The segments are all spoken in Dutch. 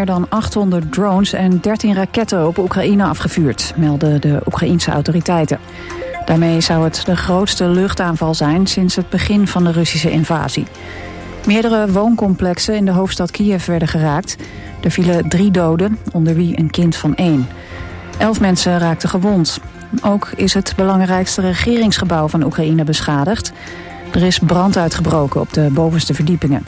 meer dan 800 drones en 13 raketten op Oekraïne afgevuurd, melden de Oekraïense autoriteiten. Daarmee zou het de grootste luchtaanval zijn sinds het begin van de Russische invasie. Meerdere wooncomplexen in de hoofdstad Kiev werden geraakt. Er vielen 3 doden, onder wie een kind van 1. 11 mensen raakten gewond. Ook is het belangrijkste regeringsgebouw van Oekraïne beschadigd. Er is brand uitgebroken op de bovenste verdiepingen.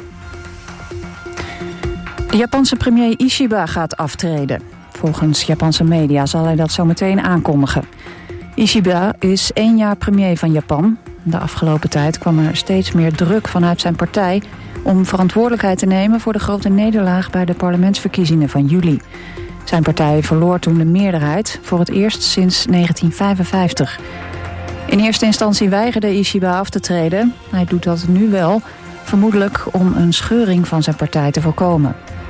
De Japanse premier Ishiba gaat aftreden. Volgens Japanse media zal hij dat zo meteen aankondigen. Ishiba is 1 jaar premier van Japan. De afgelopen tijd kwam er steeds meer druk vanuit zijn partij om verantwoordelijkheid te nemen voor de grote nederlaag bij de parlementsverkiezingen van juli. Zijn partij verloor toen de meerderheid, voor het eerst sinds 1955. In eerste instantie weigerde Ishiba af te treden. Hij doet dat nu wel, vermoedelijk om een scheuring van zijn partij te voorkomen.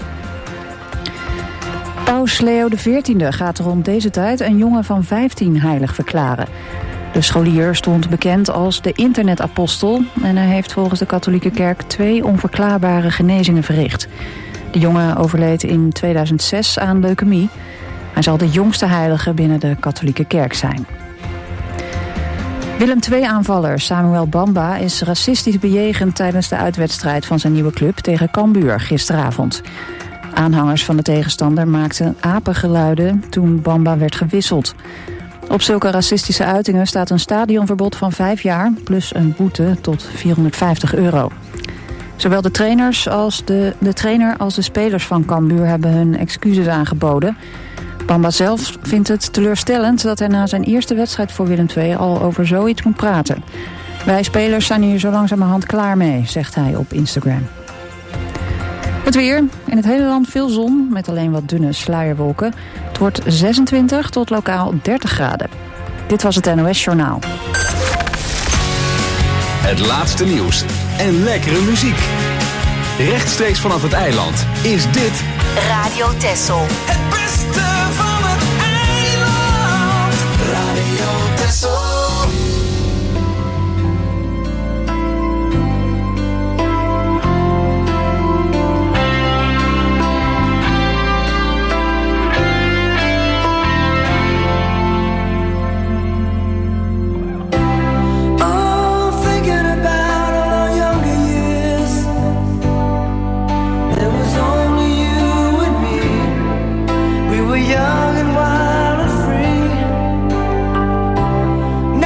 Paus Leo XIV gaat rond deze tijd een jongen van 15 heilig verklaren. De scholier stond bekend als de internetapostel en hij heeft volgens de katholieke kerk 2 onverklaarbare genezingen verricht. De jongen overleed in 2006 aan leukemie. Hij zal de jongste heilige binnen de katholieke kerk zijn. Willem II-aanvaller Samuel Bamba is racistisch bejegend tijdens de uitwedstrijd van zijn nieuwe club tegen Cambuur gisteravond. Aanhangers van de tegenstander maakten apengeluiden toen Bamba werd gewisseld. Op zulke racistische uitingen staat een stadionverbod van 5 jaar... plus een boete tot €450. Zowel de trainer als de spelers van Cambuur hebben hun excuses aangeboden. Bamba zelf vindt het teleurstellend dat hij na zijn eerste wedstrijd voor Willem II al over zoiets moet praten. Wij spelers zijn hier zo langzamerhand klaar mee, zegt hij op Instagram. Het weer. In het hele land veel zon, met alleen wat dunne sluierwolken. Het wordt 26 tot lokaal 30 graden. Dit was het NOS Journaal. Het laatste nieuws en lekkere muziek. Rechtstreeks vanaf het eiland is dit Radio Texel. Het beste van het eiland. Radio Texel. Young and wild and free.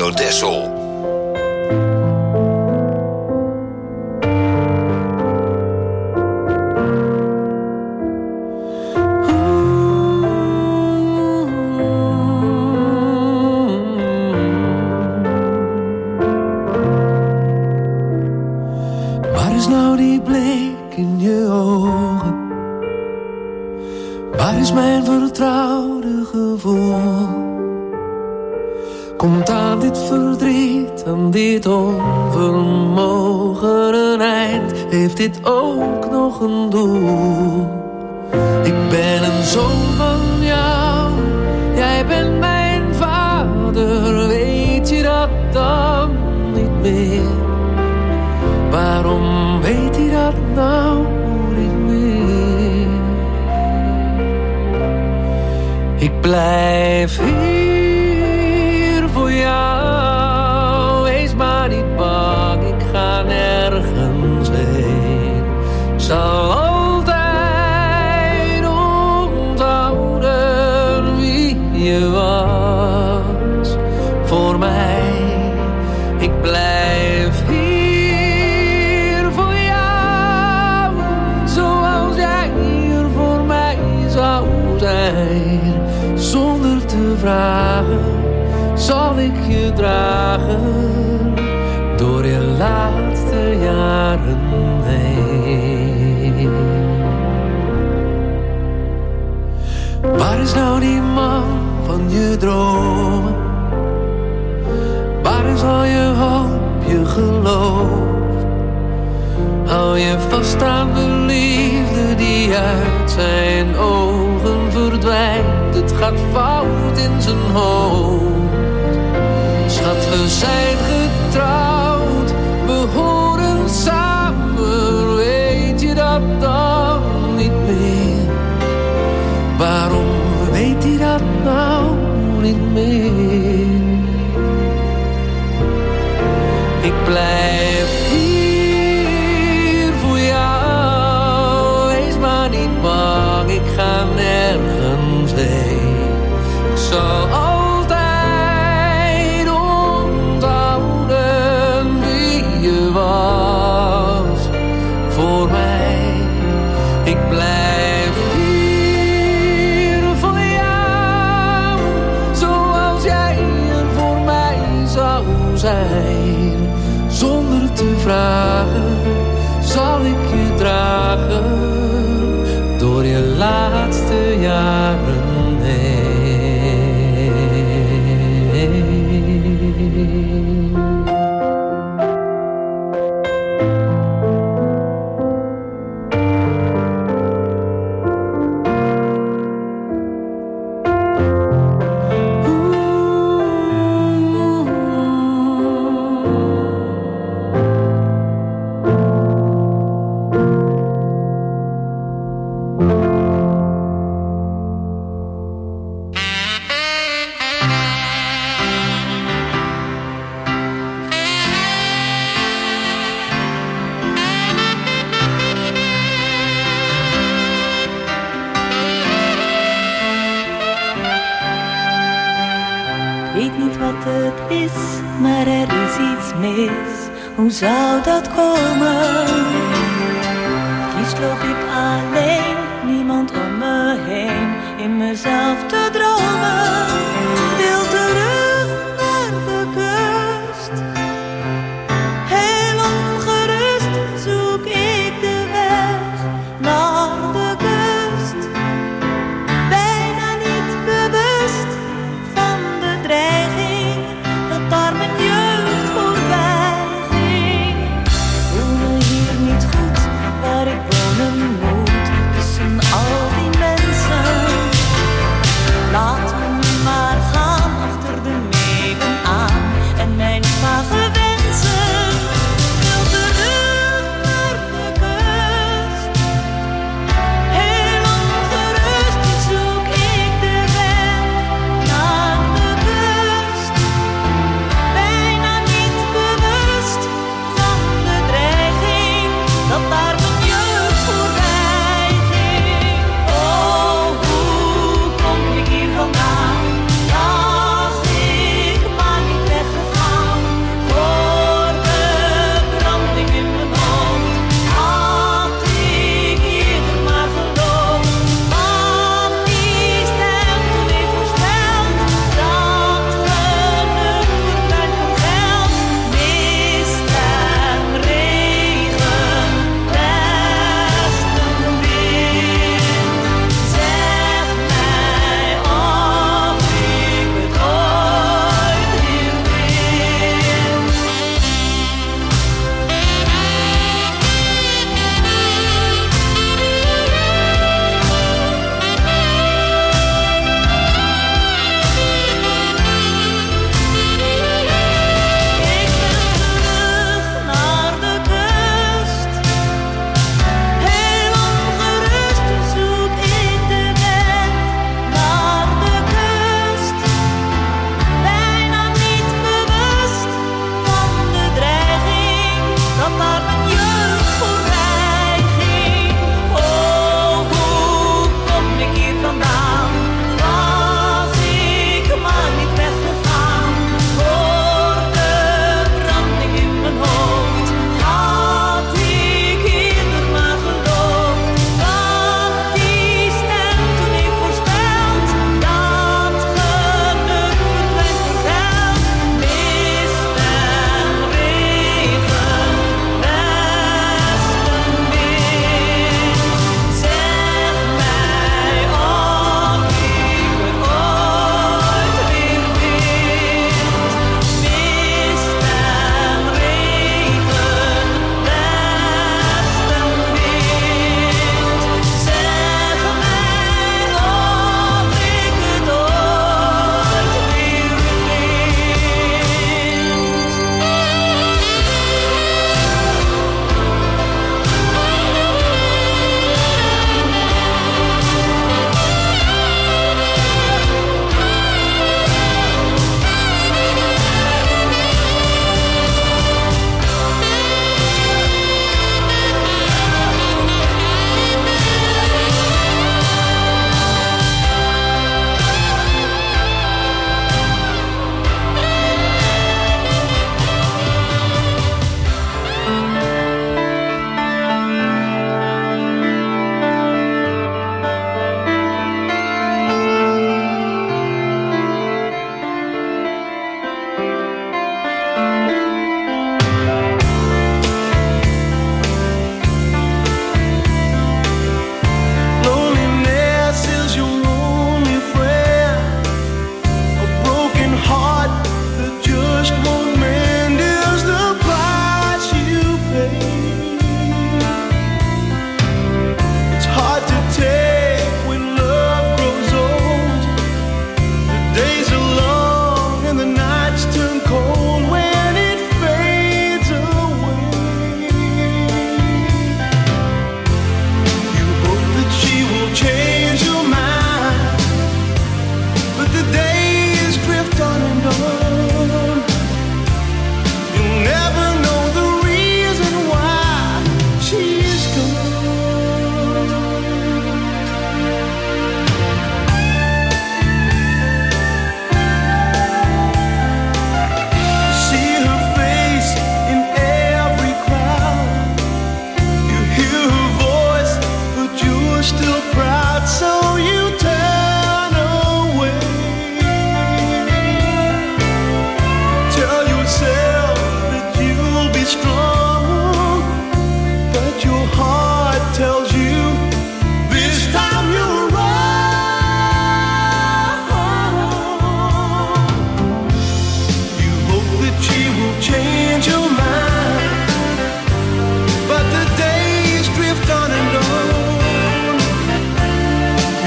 Radio Texel. Waar is nou die blik in je ogen? Waar is mijn vertrouwde gevoel? Komt aan dit verdriet, aan dit onvermogen een eind? Heeft dit ook nog een doel? Ik ben een zoon van jou, jij bent mijn vader. Weet je dat dan niet meer? Waarom weet hij dat nou niet meer? Ik blijf hier voor jou. Wees maar niet bang, ik ga nergens heen. Ik zal altijd onthouden wie je was voor mij. Ik blijf hier voor jou, zoals jij hier voor mij zou zijn. Zonder te vragen zal ik je dragen door je laatste jaren heen. Waar is nou die man van je dromen? Waar is al je hoop, je geloof? Hou je vast aan de liefde die uit zijn ogen verdwijnt. Het gaat fout in zijn hoofd. Schat, we zijn getrouwd, we horen samen. Weet je dat dan niet meer? Waarom weet hij dat nou niet meer? Ik blijf hier voor jou. Wees maar niet bang, ik ga nergens heen. Ik zal altijd onthouden wie je was voor mij. Ik blijf hier voor jou, zoals jij er voor mij zou zijn. Zonder te vragen zal ik je dragen door je laatste jaren heen. Hoe zou dat komen? Liefst loop ik alleen, niemand om me heen, in mezelf te dromen. Ik wil terug naar de kust. Heel ongerust zoek ik de weg naar de kust. Bijna niet bewust van de dreiging dat daar mijn jeugd voorbij. Waar ik wonen moet, tussen al die mensen. still proud, so you turn away. Tell yourself that you'll be strong, but your heart tells you this time you're wrong. You hope that she will change your mind, but the days drift on and on.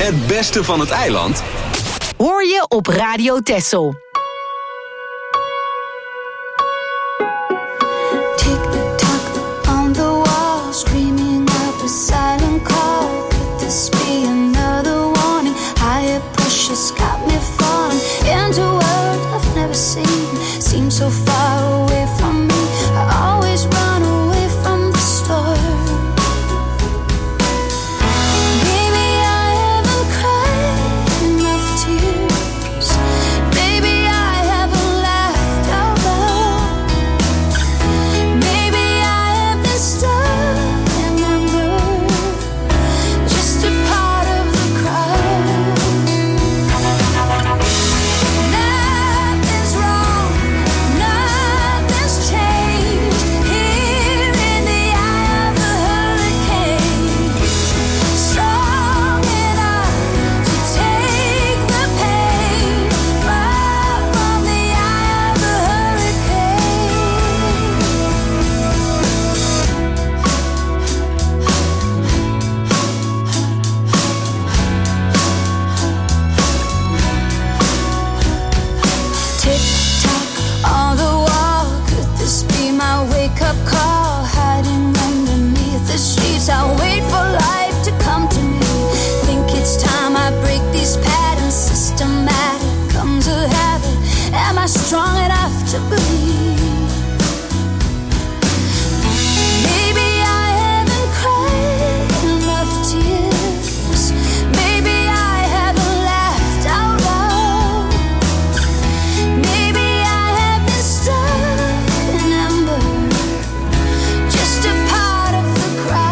Het beste van het eiland hoor je op Radio Texel. Tick-tock on the wall, screaming out a silent call. Could this be another warning? Higher pressure's got me falling into a world I've never seen. Seems so far away from me. I always run away from the storm. I'll wait for life to come to me. Think it's time I break these patterns. Systematic comes a habit. Am I strong enough to believe? Maybe I haven't cried enough tears. Maybe I haven't laughed out loud. Maybe I have been stuck in amber. Just a part of the crowd.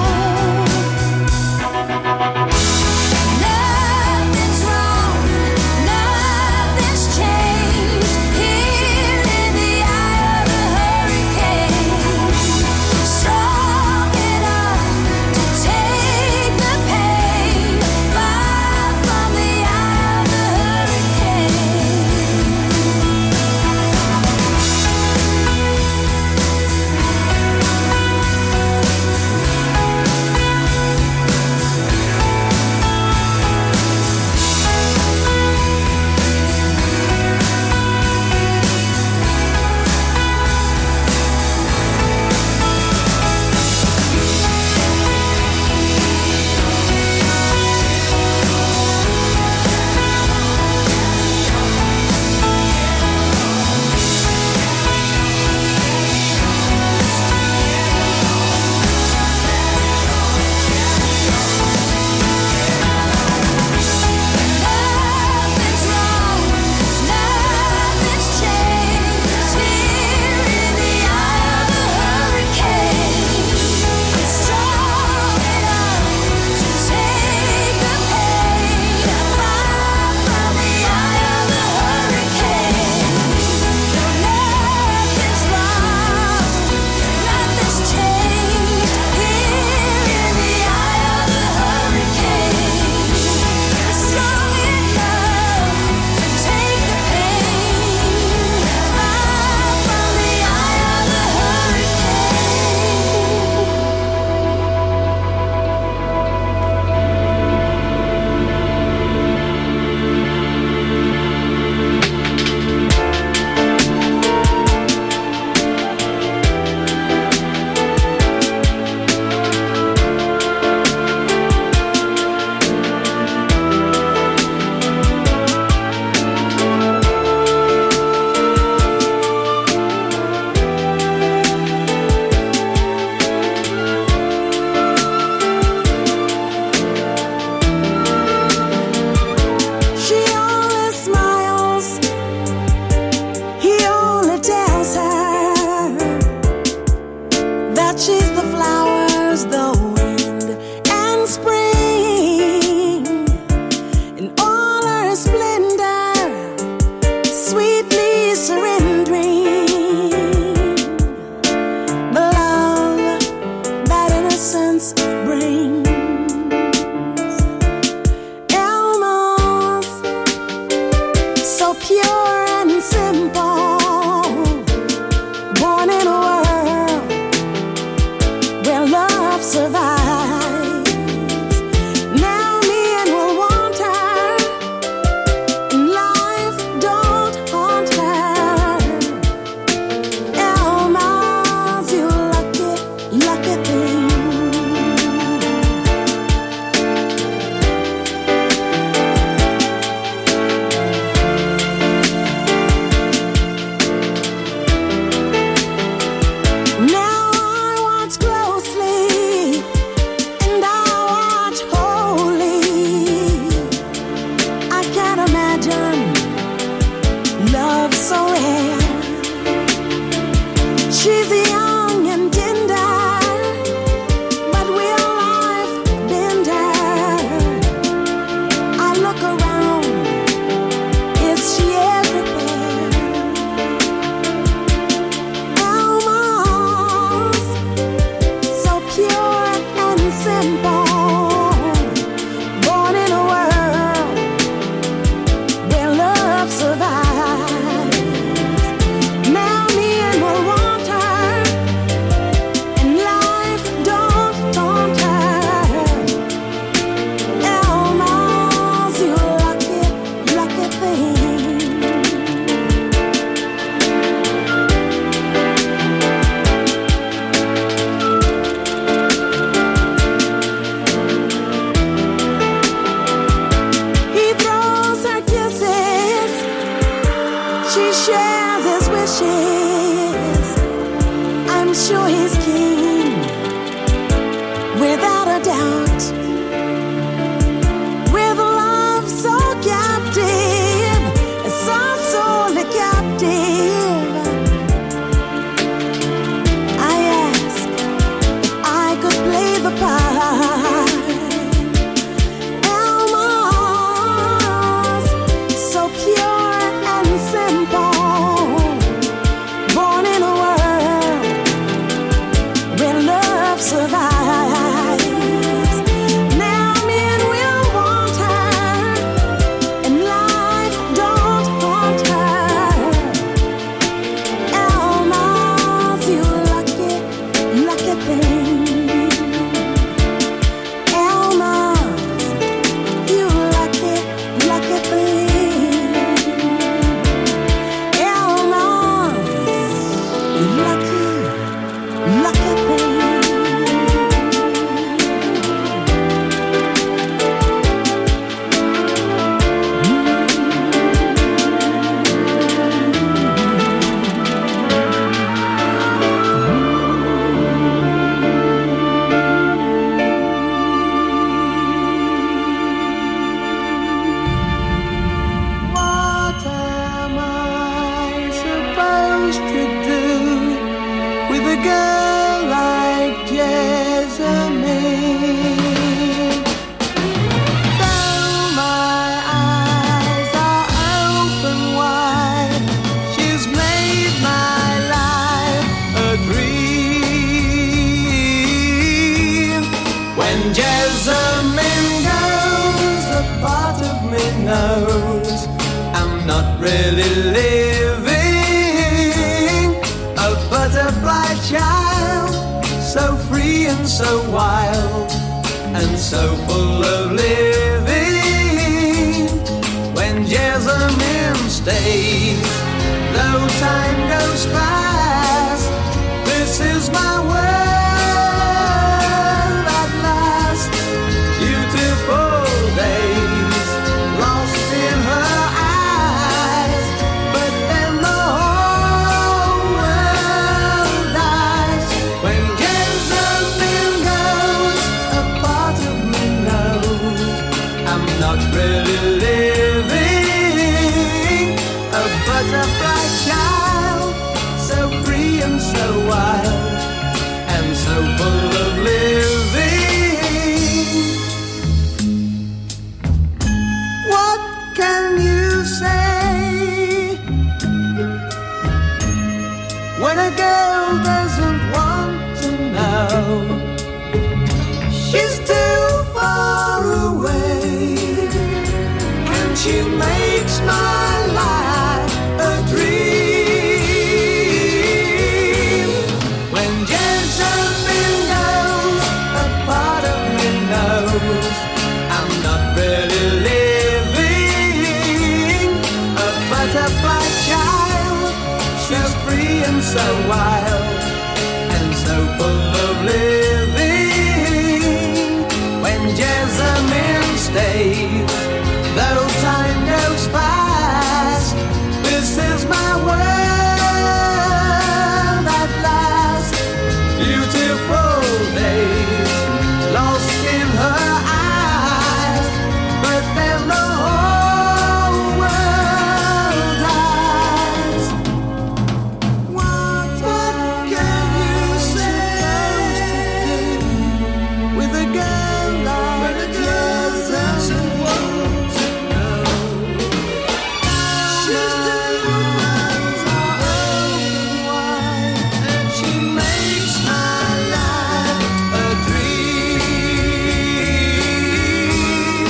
Nothing's wrong, nothing's changed here in the eye of the hurricane. Strong enough to take the pain, far from the eye of the survives. Now men will want her When Jessamine goes, a part of me knows I'm not really living. A butterfly child, so free and so wild, and so full of living. When Jessamine stays, though time goes fast, this is my world at last. Beautiful days lost in her eyes, but then the whole world dies. When Jessamine goes, a part of me knows I'm not really living. A butterfly child, so free and so wild, and so full of living. What can you say when a girl doesn't want to know? She's too far away, and she makes my life a dream. When Jessamine goes, a part of me knows I'm not really living. A butterfly child, she's free and so wild, and so full of living. When Jessamine stays, though time goes fast, this is my world at last. Beautiful days lost in her eyes, but then the whole world dies. What can you say with a girl like doesn't want to know? She's too eyes are open wide, and she makes my life a dream.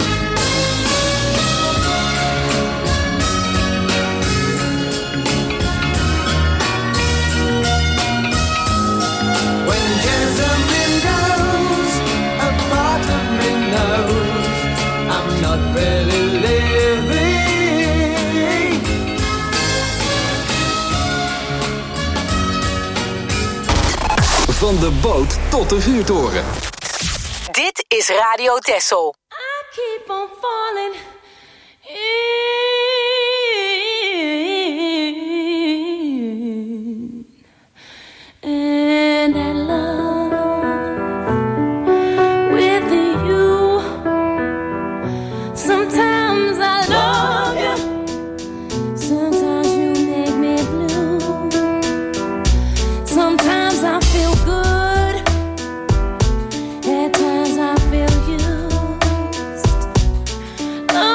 When Jessamine goes, a part of me knows I'm not really living. Van de boot tot de vuurtoren. Dit is Radio Texel. I keep on falling in, and I love with you. Sometimes I love you, sometimes you make me blue. Sometimes I feel good, at times I feel used.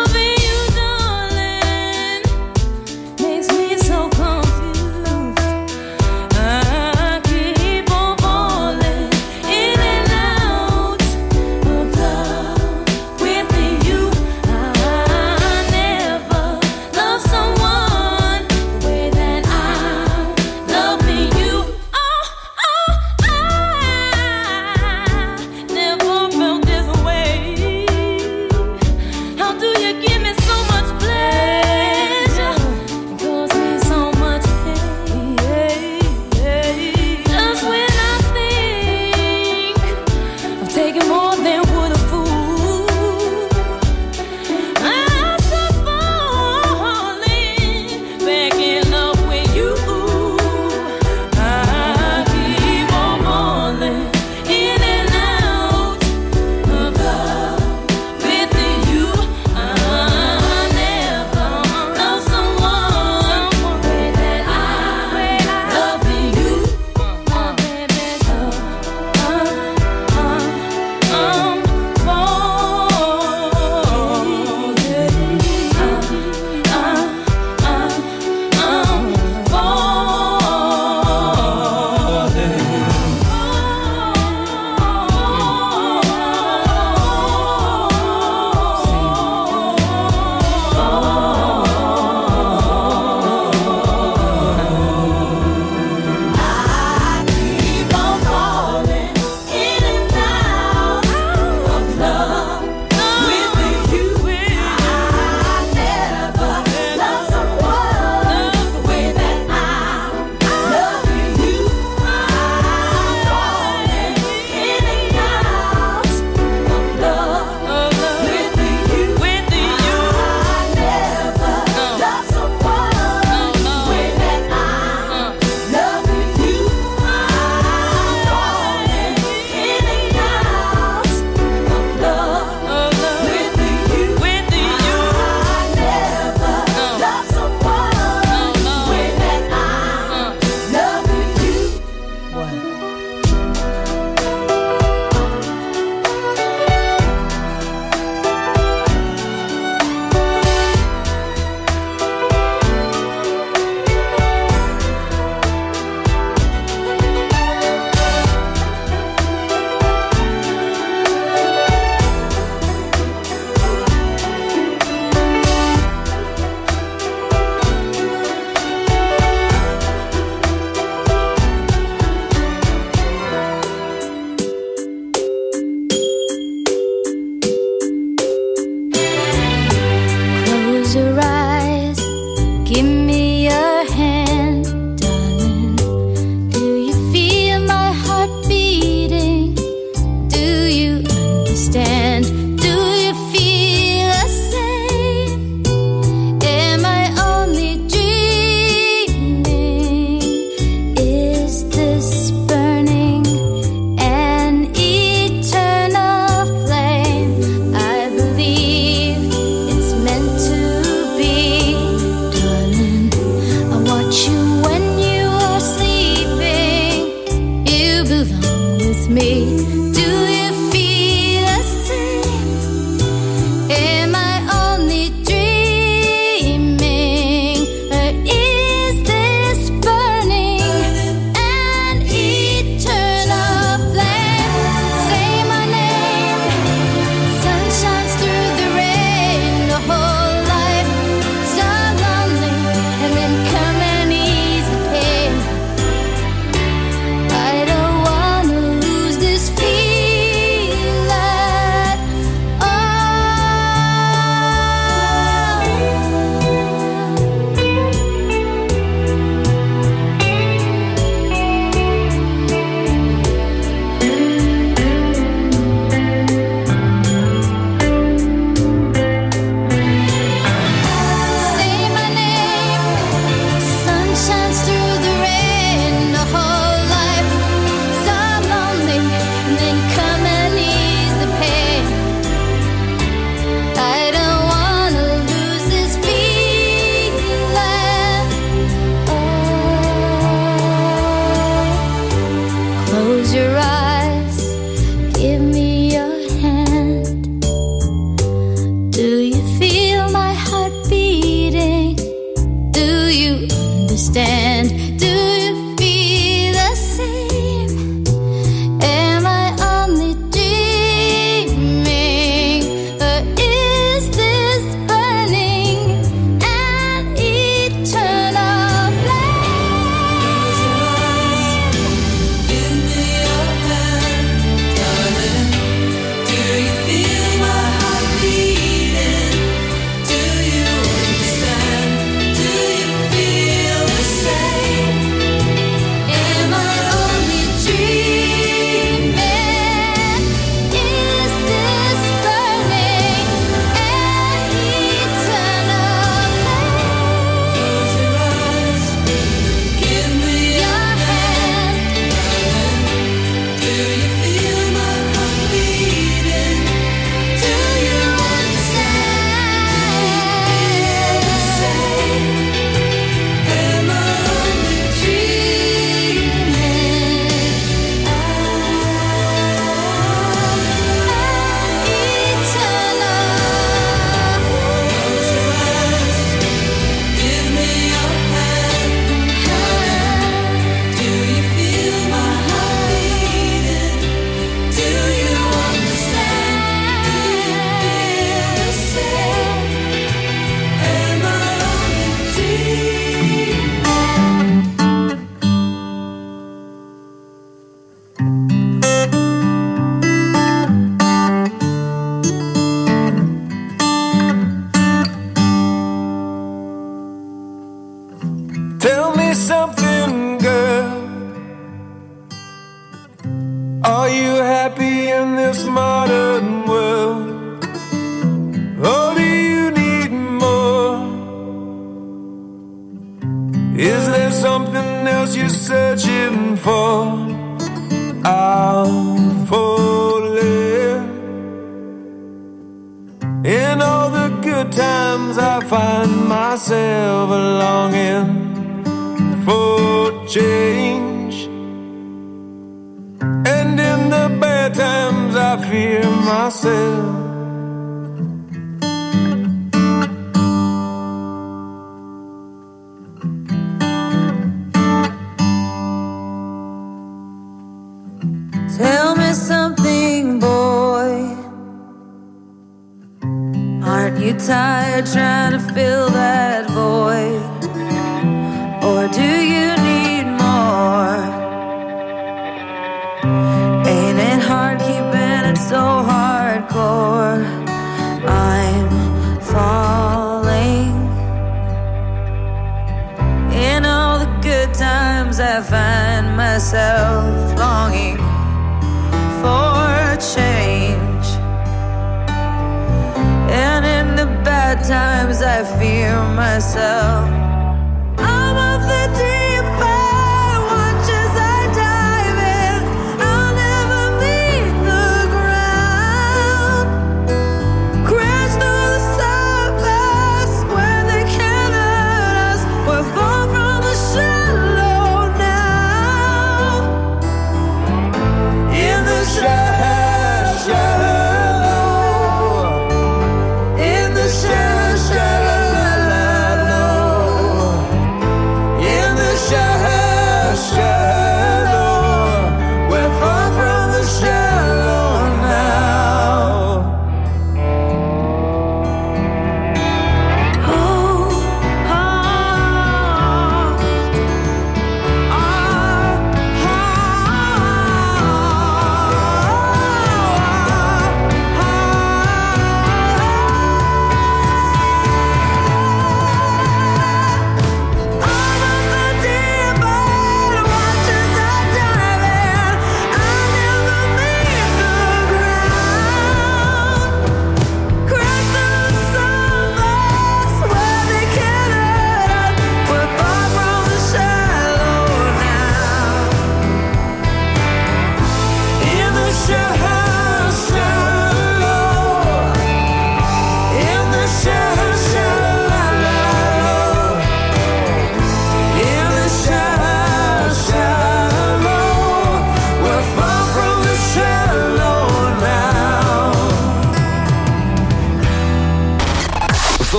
In the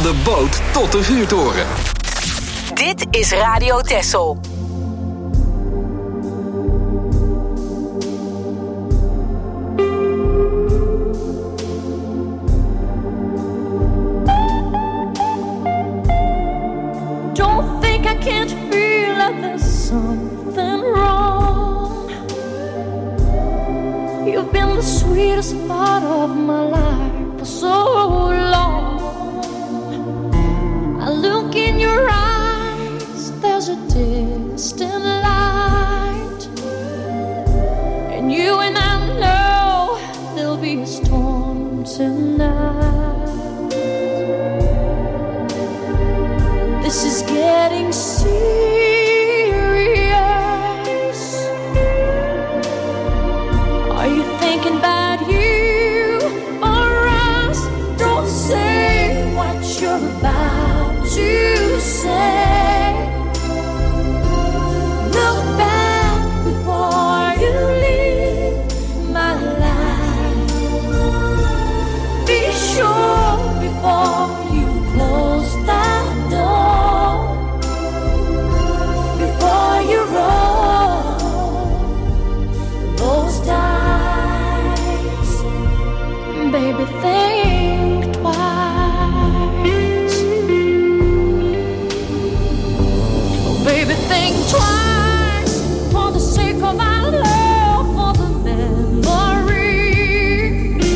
de boot tot de vuurtoren. Dit is Radio Texel. Don't think I can't feel like there's something wrong. You've been the sweetest part of my life for so long. I look in your eyes, there's a distant light, and you and I know there'll be a storm tonight. This is getting serious. Are you thinking about you or us? Don't say what you're about to say. Look back before you leave my life. Be sure before you close that door. Before you roll those dice, baby, think twice. Oh, baby, think twice for the sake of our love, for the memory,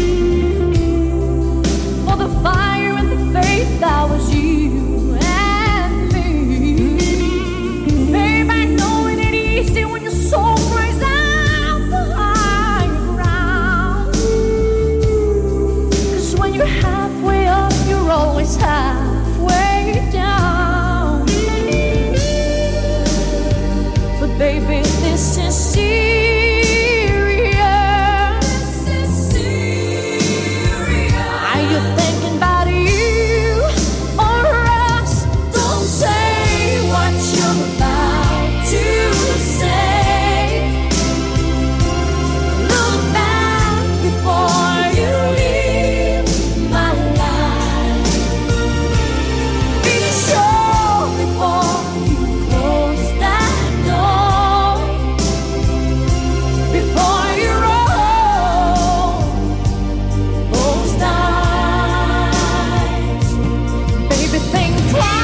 for the fire and the faith that was you and me. Babe, I know it ain't easy when your soul cries out for higher ground. 'Cause when you're halfway up, you're always halfway down. But baby, this is serious. Are you thinking about you or us? Don't say what you're about to say. Look back before you leave my life. Be sure before you close that door. Before you roll those dice, baby, think twice.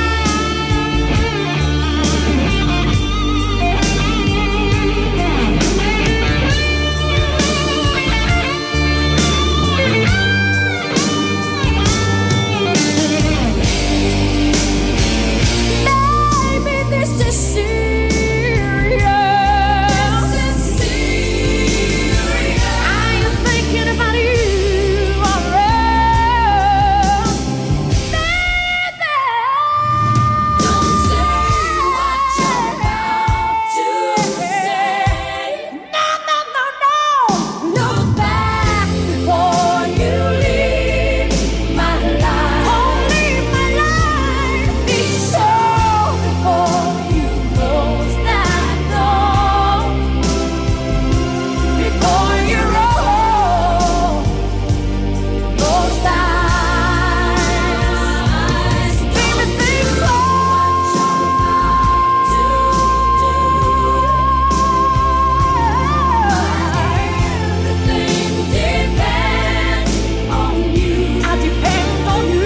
Baby, this is serious. Are you thinking about you or us? Baby, don't say what you're about to say. No, no, no, no. Look back before you leave my life. Oh, leave my life. Be sure before you close that door. Before you roll those dice, baby, think twice. Everything depends on you. I depend on you.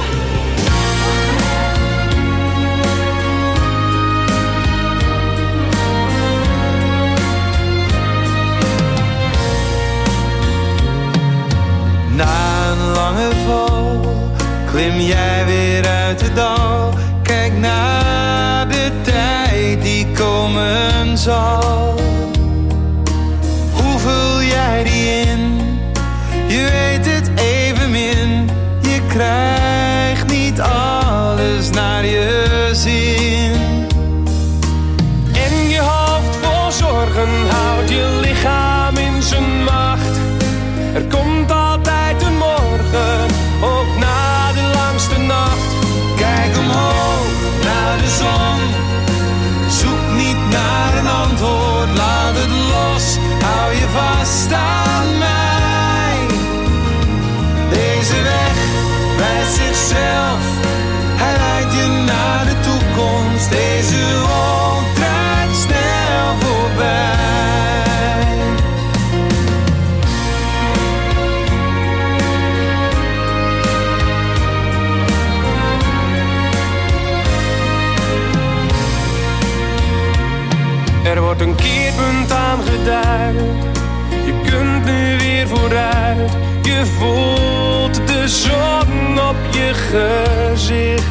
Na een lange val klim jij weer uit de dal. Kijk naar de tijd die komen zal. Hoe vul jij die in? Je weet het evenmin. Je krijgt niet alles naar je zin. En je hoofd vol zorgen houdt je lichaam in zijn macht. Er komt altijd een morgen, ook na de langste nacht. Kijk omhoog naar de zon, zoek niet naar een antwoord. vooruit. Je voelt de zon op je gezicht.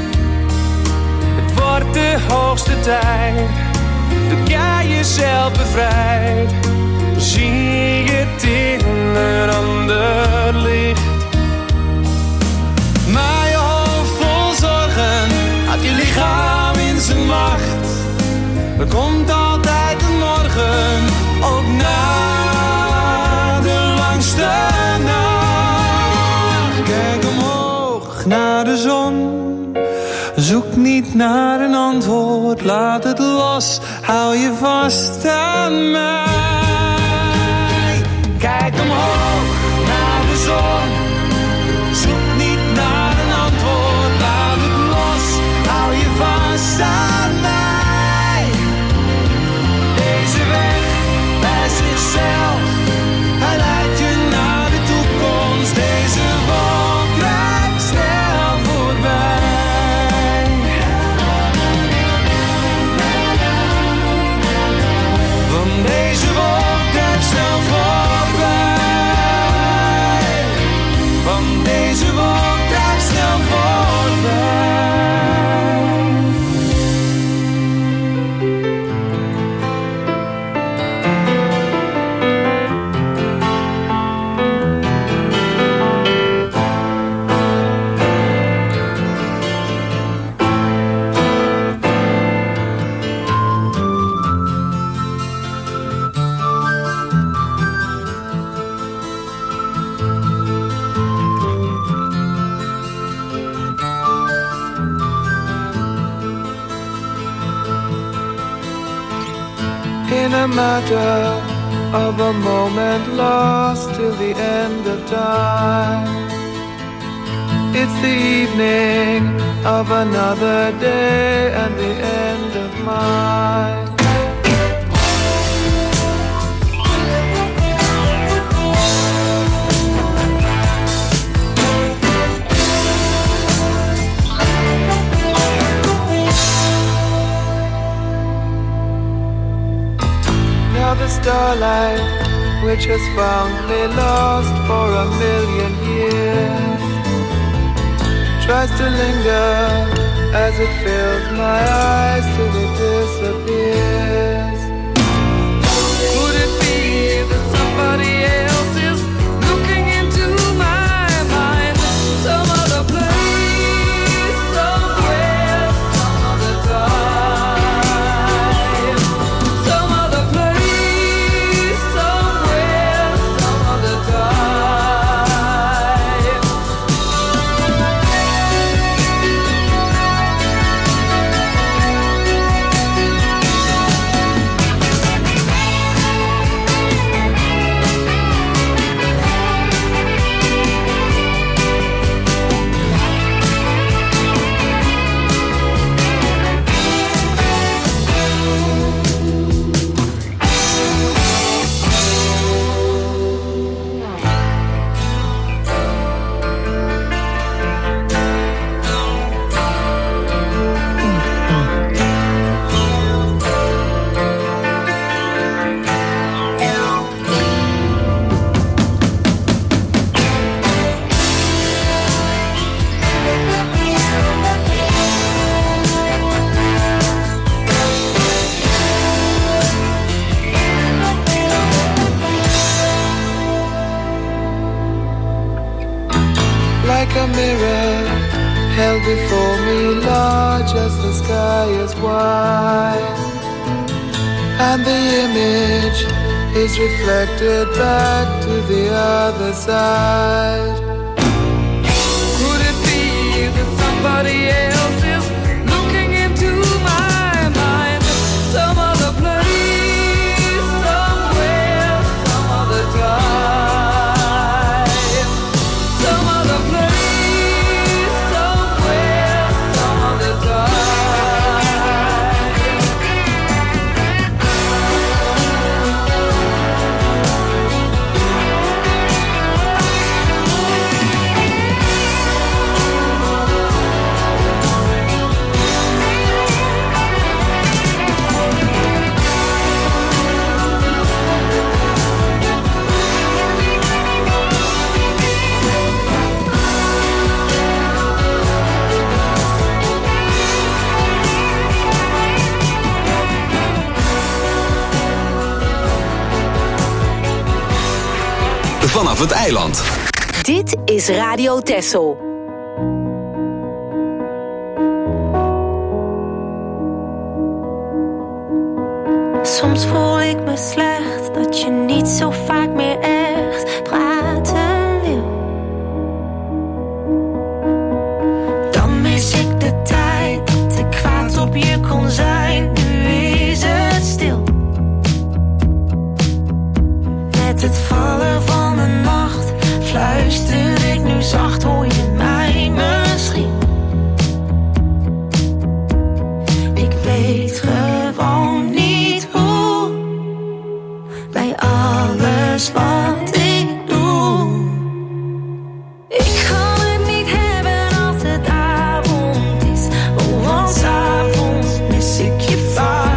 Het wordt de hoogste tijd dat jij jezelf bevrijdt. Zie je het in een ander licht. Maar je hoofd vol zorgen had je lichaam in zijn macht. Er komt altijd een morgen, ook na de langste nacht. Kijk omhoog naar de zon. Zoek niet naar een antwoord, laat het los, hou je vast aan mij. Kijk omhoog naar de zon. Zoek niet naar een antwoord, laat het los, hou je vast aan mij. Deze weg bij zichzelf, hij leidt je naar de toekomst. Deze wolk drijft snel voorbij. Deze wolk drijft snel voorbij. Want deze wolk drijft snel voorbij. In a matter of a moment, lost till the end of time. It's the evening of another day and the end of mine. The starlight, which has found me lost for a million years, tries to linger as it fills my eyes till it disappears. Could it be that somebody else is looking into my mind? Some other place, somewhere, some other time. Some other place. Like a mirror held before me, large as the sky is wide, and the image is reflected back to the other side. Could it be that somebody else is looking into my mind? Some other place, somewhere, some other time. Some other place, somewhere, some other time. vanaf het eiland. Dit is Radio Texel. Soms voel ik me slecht dat je niet zo vaak meer echt praten wil. Dan mis ik de tijd dat ik kwaad op je kon zijn. Nu is het stil. Met het vallen van de nacht fluister ik nu zacht, hoor je mij misschien? Ik weet gewoon niet hoe, bij alles wat ik doe. Ik kan het niet hebben als het avond is, oh, want 's avonds mis ik je vaak.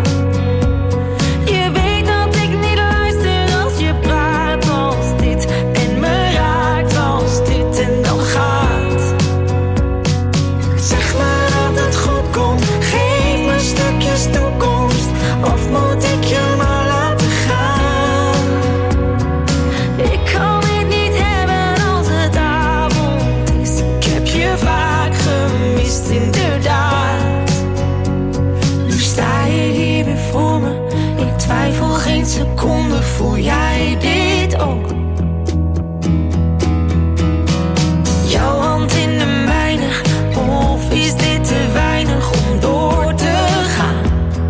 Je weet dat ik niet luister als je praat als dit en me raakt als dit en dan gaat. Zeg maar dat het goed komt, geef me stukjes toekomst, of moet ik je maar laten gaan? Ik kan het niet hebben als het avond is, ik heb je vaak gemist inderdaad. Nu sta je hier weer voor me, ik twijfel geen seconde, voel jij dit ook? Jouw hand in de mijne, of is dit te weinig om door te gaan?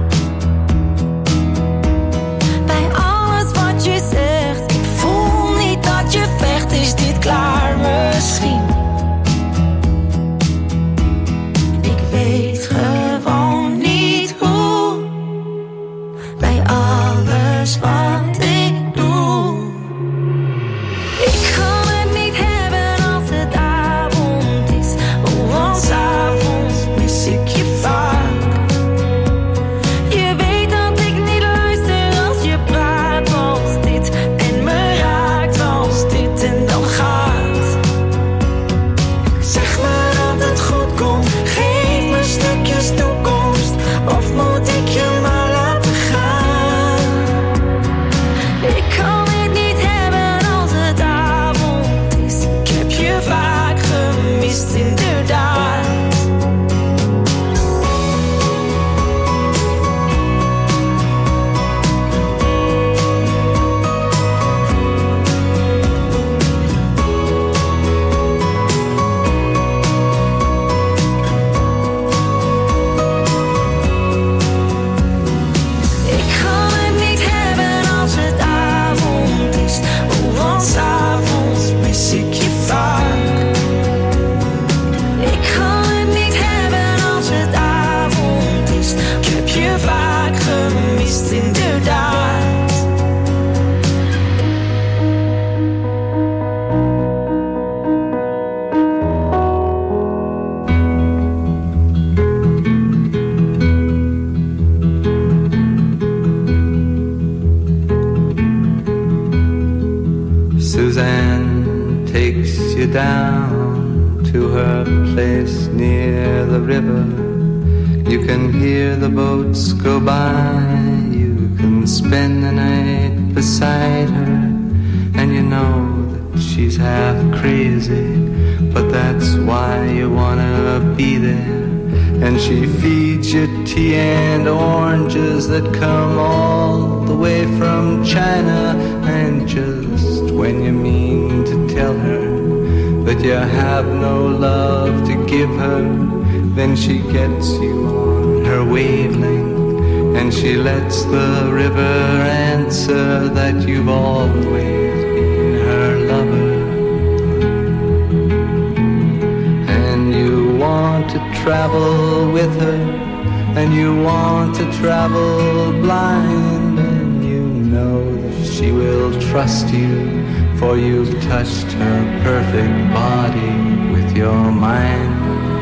Bij alles wat je zegt, ik voel niet dat je vecht, is dit klaar misschien? Ik weet gewoon niet hoe, bij alles wat ik doe. Ik kan het niet hebben als het avond is, oh, want 's avonds mis ik je vaak. Je weet dat ik niet luister als je praat als dit en me raakt als dit en dan gaat. Zeg maar dat het goed komt, geef me stukjes toekomst, of moet ik je maar laten gaan? Ik kan het niet hebben als het avond is, ik heb je vaak gemist inderdaad. Ik kan het niet hebben als het avond is, oh, want 's avonds mis ik je vaak. Ik kan het niet hebben als het avond is, ik heb je vaak gemist inderdaad. Suzanne takes you down to her place near the river. You can hear the boats go by. You can spend the night beside her, and you know that she's half crazy, but that's why you wanna be there. And she feeds you tea and oranges that come all the way from China. And just when you mean to tell her that you have no love to give her, then she gets you on her wavelength, and she lets the river answer that you've always been her lover. And you want to travel with her, and you want to travel blind, and you know that she will trust you, for you've touched her perfect body with your mind.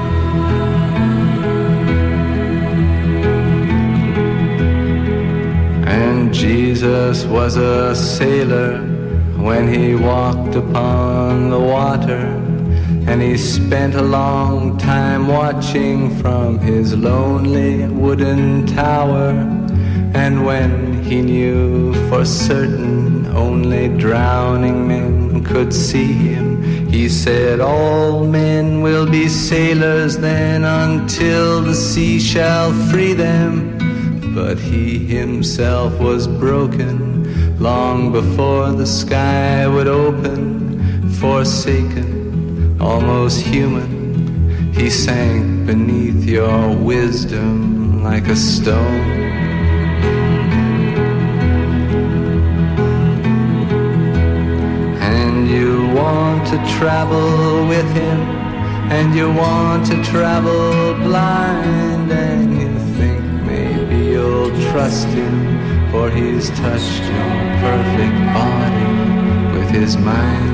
And Jesus was a sailor when he walked upon the water, and he spent a long time watching from his lonely wooden tower. And when he knew for certain only drowning men could see him. He said, all men will be sailors then until the sea shall free them. But he himself was broken long before the sky would open. Forsaken, almost human, he sank beneath your wisdom like a stone. And you want to travel with him, and you want to travel blind, and you think maybe you'll trust him, for he's touched your perfect body with his mind.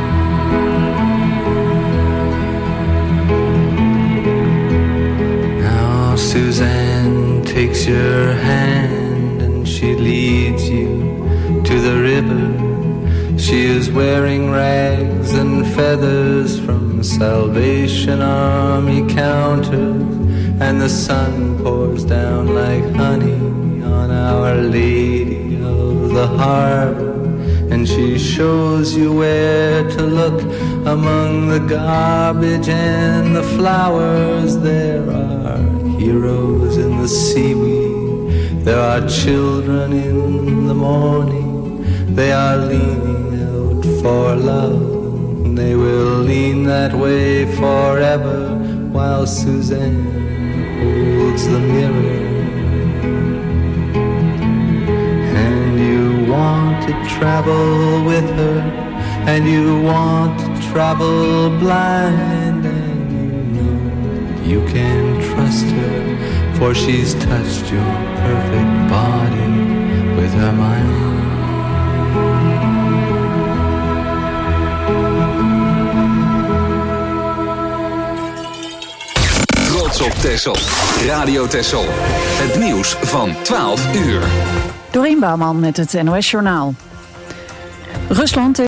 Now Suzanne takes your hand and she leads you to the river. She is wearing rags and feathers from Salvation Army counters, and the sun pours down like honey on Our Lady of the Harbor. And she shows you where to look among the garbage and the flowers. There are heroes in the seaweed, there are children in the morning. They are leaning out for love, they will lean that way forever, while Suzanne holds the mirror. And you want to travel with her, and you want to travel blind, and you know you can trust her, for she's touched your perfect body with her mind. Trots op Texel. Radio Texel. Het nieuws van 12 uur. Dorien Bouwman met het NOS Journaal. Rusland